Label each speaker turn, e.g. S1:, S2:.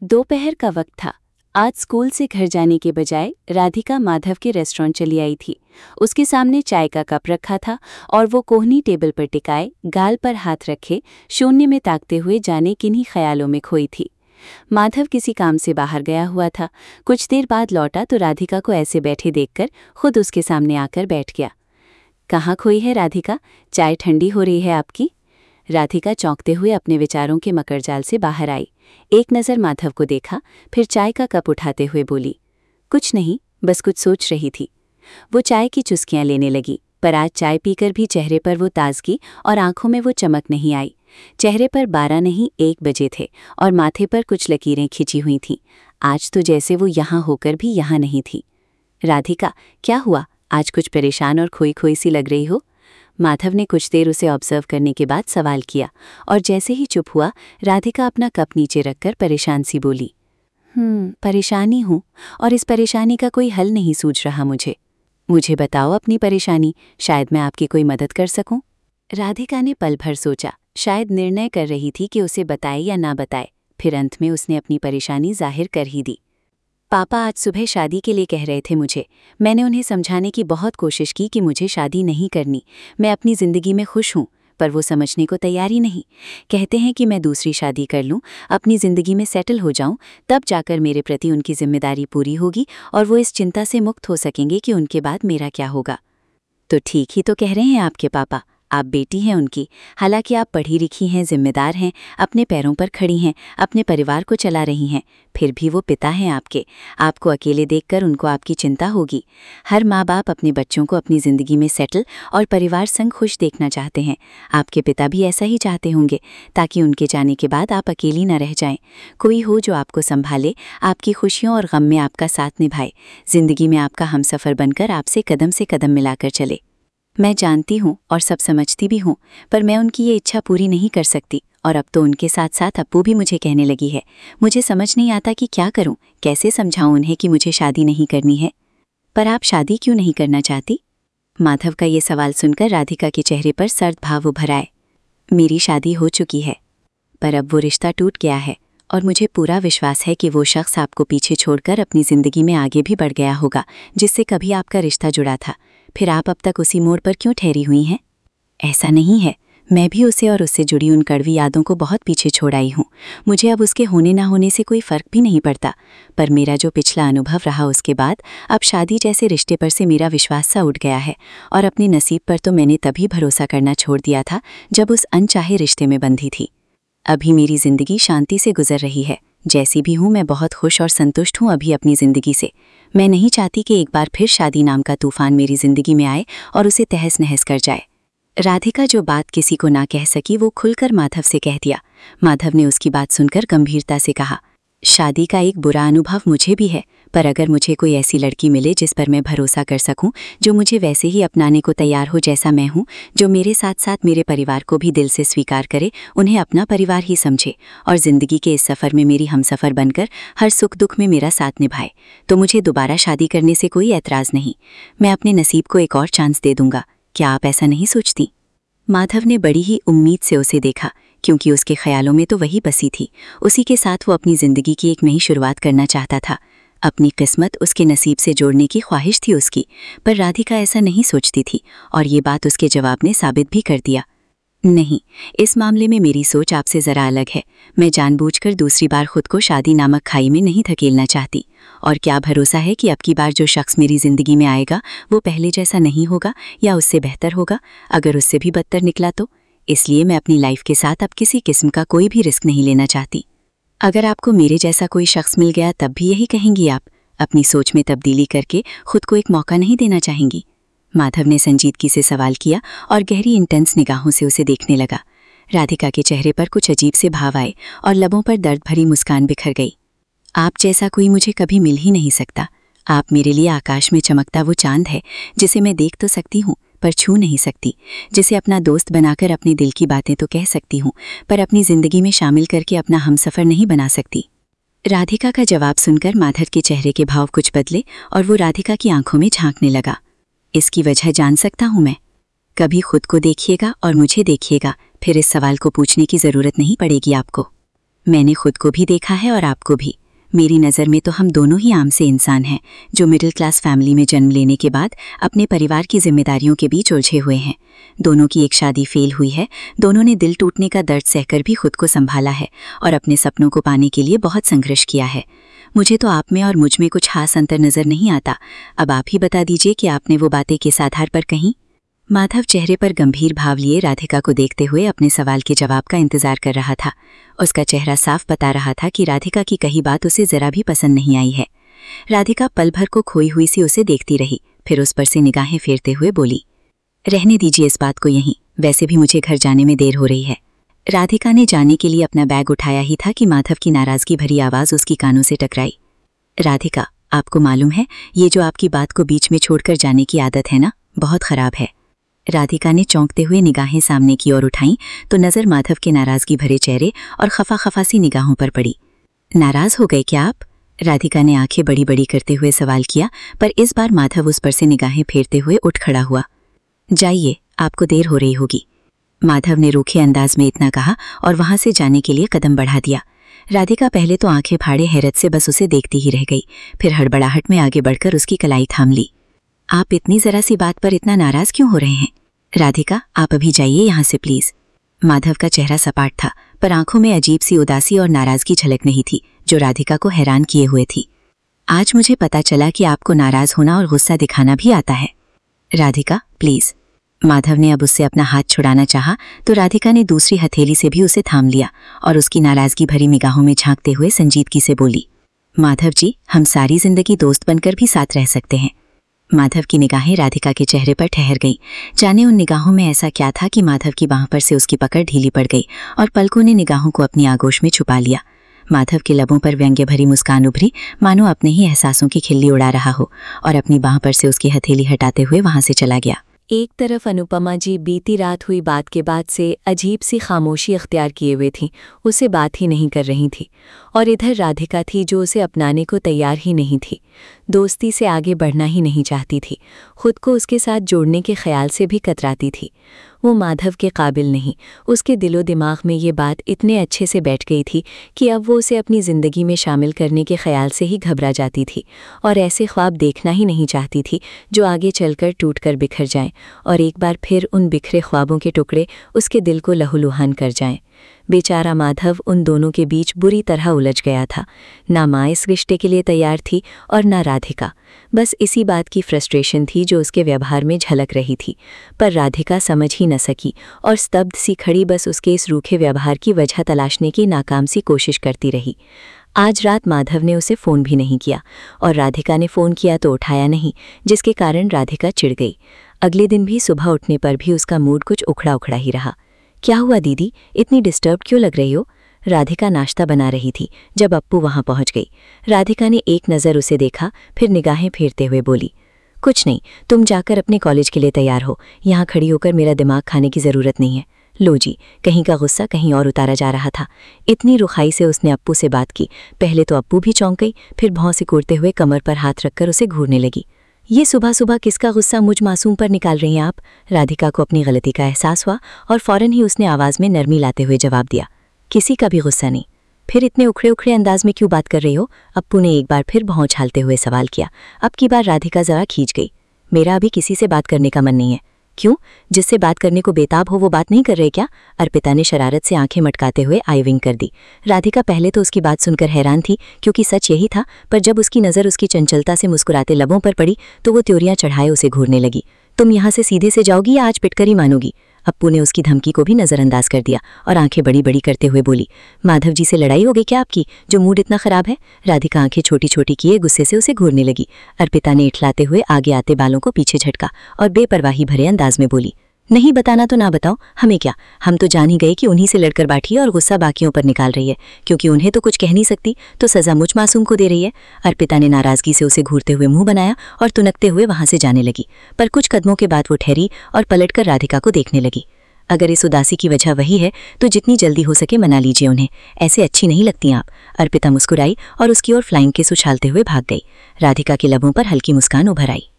S1: दोपहर का वक्त था। आज स्कूल से घर जाने के बजाय राधिका माधव के रेस्टोरेंट चली आई थी। उसके सामने चाय का कप रखा था और वो कोहनी टेबल पर टिकाए, गाल पर हाथ रखे, शून्य में ताकते हुए जाने किन्हीं ख्यालों में खोई थी। माधव किसी काम से बाहर गया हुआ था। कुछ देर बाद लौटा तो राधिका को ऐसे बैठे देखकर खुद उसके सामने आकर बैठ गया। कहाँ खोई है राधिका? चाय ठंडी हो रही है आपकी? राधिका चौंकते हुए अपने विचारों के मकड़जाल से बाहर आई। एक नज़र माधव को देखा, फिर चाय का कप उठाते हुए बोली, कुछ नहीं, बस कुछ सोच रही थी। वो चाय की चुस्कियां लेने लगी, पर आज चाय पीकर भी चेहरे पर वो ताजगी और आंखों में वो चमक नहीं आई। चेहरे पर 12 नहीं 1 बजे थे और माथे पर कुछ लकीरें खिंची हुई थीं। आज तो जैसे वो यहाँ होकर भी यहाँ नहीं थी। राधिका, क्या हुआ? आज कुछ परेशान और खोई खोई सी लग रही हो। माधव ने कुछ देर उसे ऑब्जर्व करने के बाद सवाल किया और जैसे ही चुप हुआ, राधिका अपना कप नीचे रखकर परेशान सी बोली, परेशानी हूँ और इस परेशानी का कोई हल नहीं सूझ रहा मुझे बताओ अपनी परेशानी, शायद मैं आपकी कोई मदद कर सकूं। राधिका ने पल भर सोचा, शायद निर्णय कर रही थी कि उसे बताए या ना बताए। फिर अंत में उसने अपनी परेशानी जाहिर कर ही दी। पापा आज सुबह शादी के लिए कह रहे थे मुझे। मैंने उन्हें समझाने की बहुत कोशिश की कि मुझे शादी नहीं करनी, मैं अपनी ज़िंदगी में खुश हूँ, पर वो समझने को तैयार ही नहीं। कहते हैं कि मैं दूसरी शादी कर लूँ, अपनी ज़िंदगी में सेटल हो जाऊँ, तब जाकर मेरे प्रति उनकी जिम्मेदारी पूरी होगी और वो इस चिंता से मुक्त हो सकेंगे कि उनके बाद मेरा क्या होगा। तो ठीक ही तो कह रहे हैं आपके पापा। आप बेटी हैं उनकी, हालांकि आप पढ़ी लिखी हैं, जिम्मेदार हैं, अपने पैरों पर खड़ी हैं, अपने परिवार को चला रही हैं, फिर भी वो पिता हैं आपके। आपको अकेले देखकर उनको आपकी चिंता होगी। हर माँ बाप अपने बच्चों को अपनी ज़िंदगी में सेटल और परिवार संग खुश देखना चाहते हैं। आपके पिता भी ऐसा ही चाहते होंगे, ताकि उनके जाने के बाद आप अकेली न रह जाएं। कोई हो जो आपको संभाले, आपकी खुशियों और गम में आपका साथ निभाए, ज़िंदगी में आपका हमसफ़र बनकर आपसे कदम से कदम मिलाकर चले। मैं जानती हूँ और सब समझती भी हूँ, पर मैं उनकी ये इच्छा पूरी नहीं कर सकती और अब तो उनके साथ साथ अप्पू भी मुझे कहने लगी है। मुझे समझ नहीं आता कि क्या करूँ, कैसे समझाऊँ उन्हें कि मुझे शादी नहीं करनी है। पर आप शादी क्यों नहीं करना चाहती? माधव का ये सवाल सुनकर राधिका के चेहरे पर सर्द भाव उभर आए। मेरी शादी हो चुकी है, पर अब वो रिश्ता टूट गया है और मुझे पूरा विश्वास है कि वो शख्स आपको पीछे छोड़कर अपनी ज़िंदगी में आगे भी बढ़ गया होगा, जिससे कभी आपका रिश्ता जुड़ा था। फिर आप अब तक उसी मोड़ पर क्यों ठहरी हुई हैं? ऐसा नहीं है, मैं भी उसे और उससे जुड़ी उन कड़वी यादों को बहुत पीछे छोड़ आई हूँ। मुझे अब उसके होने ना होने से कोई फ़र्क भी नहीं पड़ता, पर मेरा जो पिछला अनुभव रहा उसके बाद अब शादी जैसे रिश्ते पर से मेरा विश्वास सा उठ गया है और अपने नसीब पर तो मैंने तभी भरोसा करना छोड़ दिया था जब उस अनचाहे रिश्ते में बंधी थी। अभी मेरी ज़िंदगी शांति से गुजर रही है। जैसी भी हूँ, मैं बहुत खुश और संतुष्ट हूँ अभी अपनी ज़िंदगी से। मैं नहीं चाहती कि एक बार फिर शादी नाम का तूफान मेरी ज़िंदगी में आए और उसे तहस नहस कर जाए। राधिका जो बात किसी को ना कह सकी, वो खुलकर माधव से कह दिया। माधव ने उसकी बात सुनकर गंभीरता से कहा, शादी का एक बुरा अनुभव मुझे भी है, पर अगर मुझे कोई ऐसी लड़की मिले जिस पर मैं भरोसा कर सकूं, जो मुझे वैसे ही अपनाने को तैयार हो जैसा मैं हूं, जो मेरे साथ साथ मेरे परिवार को भी दिल से स्वीकार करे, उन्हें अपना परिवार ही समझे और ज़िंदगी के इस सफ़र में मेरी हमसफ़र बनकर हर सुख दुख में मेरा साथ निभाए, तो मुझे दोबारा शादी करने से कोई एतराज़ नहीं। मैं अपने नसीब को एक और चांस दे दूंगा। क्या आप ऐसा नहीं सोचती? माधव ने बड़ी ही उम्मीद से उसे देखा, क्योंकि उसके ख्यालों में तो वही बसी थी। उसी के साथ वो अपनी ज़िंदगी की एक नई शुरुआत करना चाहता था। अपनी किस्मत उसके नसीब से जोड़ने की ख्वाहिश थी उसकी, पर राधिका ऐसा नहीं सोचती थी और ये बात उसके जवाब ने साबित भी कर दिया। नहीं, इस मामले में मेरी सोच आपसे ज़रा अलग है। मैं जानबूझकर दूसरी बार खुद को शादी नामक खाई में नहीं धकेलना चाहती, और क्या भरोसा है कि अब की बार जो शख्स मेरी ज़िंदगी में आएगा वो पहले जैसा नहीं होगा या उससे बेहतर होगा। अगर उससे भी बदतर निकला तो? इसलिए मैं अपनी लाइफ के साथ अब किसी किस्म का कोई भी रिस्क नहीं लेना चाहती। अगर आपको मेरे जैसा कोई शख्स मिल गया तब भी यही कहेंगी आप? अपनी सोच में तब्दीली करके खुद को एक मौका नहीं देना चाहेंगी? माधव ने संजीदगी से सवाल किया और गहरी इंटेंस निगाहों से उसे देखने लगा। राधिका के चेहरे पर कुछ अजीब से भाव आए और लबों पर दर्द भरी मुस्कान बिखर गई। आप जैसा कोई मुझे कभी मिल ही नहीं सकता। आप मेरे लिए आकाश में चमकता वो चांद है जिसे मैं देख तो सकती हूँ पर छू नहीं सकती, जिसे अपना दोस्त बनाकर अपने दिल की बातें तो कह सकती हूँ, पर अपनी ज़िंदगी में शामिल करके अपना हमसफ़र नहीं बना सकती। राधिका का जवाब सुनकर माधव के चेहरे के भाव कुछ बदले और वो राधिका की आंखों में झांकने लगा। इसकी वजह जान सकता हूँ मैं? कभी खुद को देखिएगा और मुझे देखिएगा, फिर इस सवाल को पूछने की ज़रूरत नहीं पड़ेगी आपको। मैंने खुद को भी देखा है और आपको भी। मेरी नज़र में तो हम दोनों ही आम से इंसान हैं जो मिडिल क्लास फैमिली में जन्म लेने के बाद अपने परिवार की जिम्मेदारियों के बीच उलझे हुए हैं। दोनों की एक शादी फेल हुई है, दोनों ने दिल टूटने का दर्द सहकर भी खुद को संभाला है और अपने सपनों को पाने के लिए बहुत संघर्ष किया है। मुझे तो आप में और मुझ में कुछ खास अंतर नज़र नहीं आता। अब आप ही बता दीजिए कि आपने वो बातें किस आधार पर कहीं। माधव चेहरे पर गंभीर भाव लिए राधिका को देखते हुए अपने सवाल के जवाब का इंतजार कर रहा था। उसका चेहरा साफ बता रहा था कि राधिका की कही बात उसे जरा भी पसंद नहीं आई है। राधिका पल भर को खोई हुई सी उसे देखती रही, फिर उस पर से निगाहें फेरते हुए बोली, रहने दीजिए इस बात को यहीं, वैसे भी मुझे घर जाने में देर हो रही है। राधिका ने जाने के लिए अपना बैग उठाया ही था कि माधव की नाराजगी भरी आवाज़ उसकी कानों से टकराई। राधिका, आपको मालूम है ये जो आपकी बात को बीच में छोड़कर जाने की आदत है ना, बहुत ख़राब है। राधिका ने चौंकते हुए निगाहें सामने की ओर उठाईं तो नज़र माधव के नाराज़गी भरे चेहरे और खफा सी निगाहों पर पड़ी। नाराज़ हो गए क्या आप? राधिका ने आंखें बड़ी बड़ी करते हुए सवाल किया, पर इस बार माधव उस पर से निगाहें फेरते हुए उठ खड़ा हुआ। जाइए, आपको देर हो रही होगी। माधव ने रूखे अंदाज में इतना कहा और वहां से जाने के लिए कदम बढ़ा दिया। राधिका पहले तो आंखें फाड़े हैरत से बस उसे देखती ही रह गई, फिर हड़बड़ाहट में आगे बढ़कर उसकी कलाई थाम ली। आप इतनी जरा सी बात पर इतना नाराज क्यों हो रहे हैं? राधिका, आप अभी जाइए यहाँ से प्लीज। माधव का चेहरा सपाट था, पर आंखों में अजीब सी उदासी और नाराजगी झलक नहीं थी जो राधिका को हैरान किए हुए थी। आज मुझे पता चला कि आपको नाराज होना और गुस्सा दिखाना भी आता है। राधिका प्लीज। माधव ने अब उससे अपना हाथ छुड़ाना चाहा तो राधिका ने दूसरी हथेली से भी उसे थाम लिया और उसकी नाराजगी भरी निगाहों में झांकते हुए संजीदगी से बोली, माधव जी, हम सारी जिंदगी दोस्त बनकर भी साथ रह सकते हैं। माधव की निगाहें राधिका के चेहरे पर ठहर गईं। जाने उन निगाहों में ऐसा क्या था कि माधव की बांह पर से उसकी पकड़ ढीली पड़ गई और पलकों ने निगाहों को अपनी आगोश में छुपा लिया। माधव के लबों पर व्यंग्य भरी मुस्कान उभरी, मानो अपने ही एहसासों की खिल्ली उड़ा रहा हो, और अपनी बांह पर से उसकी हथेली हटाते हुए वहां से चला गया। एक तरफ अनुपमा जी बीती रात हुई बात के बाद से अजीब सी खामोशी अख्तियार किए हुए थीं, उसे बात ही नहीं कर रही थी, और इधर राधिका थी जो उसे अपनाने को तैयार ही नहीं थी, दोस्ती से आगे बढ़ना ही नहीं चाहती थी, खुद को उसके साथ जोड़ने के ख्याल से भी कतराती थी। वो माधव के काबिल नहीं। उसके दिलो दिमाग में ये बात इतने अच्छे से बैठ गई थी कि अब वो उसे अपनी ज़िंदगी में शामिल करने के ख्याल से ही घबरा जाती थी और ऐसे ख्वाब देखना ही नहीं चाहती थी जो आगे चलकर टूटकर बिखर जाएं और एक बार फिर उन बिखरे ख्वाबों के टुकड़े उसके दिल को लहूलुहान कर जाएं। बेचारा माधव उन दोनों के बीच बुरी तरह उलझ गया था। ना माँ इस रिश्ते के लिए तैयार थी और ना राधिका। बस इसी बात की फ्रस्ट्रेशन थी जो उसके व्यवहार में झलक रही थी, पर राधिका समझ ही न सकी और स्तब्ध सी खड़ी बस उसके इस रूखे व्यवहार की वजह तलाशने की नाकाम सी कोशिश करती रही। आज रात माधव ने उसे फ़ोन भी नहीं किया और राधिका ने फ़ोन किया तो उठाया नहीं, जिसके कारण राधिका चिढ़ गई। अगले दिन भी सुबह उठने पर भी उसका मूड कुछ उखड़ा उखड़ा ही रहा। क्या हुआ दीदी, इतनी डिस्टर्ब क्यों लग रही हो? राधिका नाश्ता बना रही थी जब अप्पू वहां पहुंच गई। राधिका ने एक नज़र उसे देखा, फिर निगाहें फेरते हुए बोली, कुछ नहीं, तुम जाकर अपने कॉलेज के लिए तैयार हो, यहाँ खड़ी होकर मेरा दिमाग खाने की ज़रूरत नहीं है। लो जी, कहीं का गुस्सा कहीं और उतारा जा रहा था। इतनी रुखाई से उसने अप्पू से बात की। पहले तो अप्पू भी चौंक गई, फिर भौं सिकोड़ते हुए कमर पर हाथ रखकर उसे घूरने लगी। ये सुबह सुबह किसका गुस्सा मुझ मासूम पर निकाल रही हैं आप? राधिका को अपनी गलती का एहसास हुआ और फौरन ही उसने आवाज़ में नरमी लाते हुए जवाब दिया, किसी का भी गुस्सा नहीं। फिर इतने उखड़े उखड़े अंदाज में क्यों बात कर रही हो? अप्पू ने एक बार फिर भौं छालते हुए सवाल किया। अब की बार राधिका जरा खींच गई। मेरा अभी किसी से बात करने का मन नहीं है। क्यों? जिससे बात करने को बेताब हो वो बात नहीं कर रहे क्या? अर्पिता ने शरारत से आंखें मटकाते हुए आई विंग कर दी। राधिका पहले तो उसकी बात सुनकर हैरान थी क्योंकि सच यही था, पर जब उसकी नज़र उसकी चंचलता से मुस्कुराते लबों पर पड़ी तो वो त्योरियां चढ़ाए उसे घूरने लगी। तुम यहाँ से सीधे से जाओगी या आज पिटकर ही मानोगी? अप्पू ने उसकी धमकी को भी नज़रअंदाज कर दिया और आंखें बड़ी बड़ी करते हुए बोली, माधव जी से लड़ाई हो गई क्या आपकी, जो मूड इतना ख़राब है? राधिका आंखें छोटी छोटी किए गुस्से से उसे घूरने लगी। अर्पिता ने इठलाते हुए आगे आते बालों को पीछे झटका और बेपरवाही भरे अंदाज में बोली, नहीं बताना तो ना बताओ, हमें क्या, हम तो जान ही गए कि उन्हीं से लड़कर बैठी है और गुस्सा बाकियों पर निकाल रही है, क्योंकि उन्हें तो कुछ कह नहीं सकती तो सज़ा मुझ मासूम को दे रही है। अर्पिता ने नाराज़गी से उसे घूरते हुए मुंह बनाया और तुनकते हुए वहां से जाने लगी, पर कुछ कदमों के बाद वो ठहरी और पलटकर राधिका को देखने लगी। अगर इस उदासी की वजह वही है तो जितनी जल्दी हो सके मना लीजिए उन्हें, ऐसे अच्छी नहीं लगती आप। अर्पिता मुस्कुराई और उसकी ओर फ्लाइंग किस उछालते हुए भाग गई। राधिका के लबों पर हल्की मुस्कान उभर आई।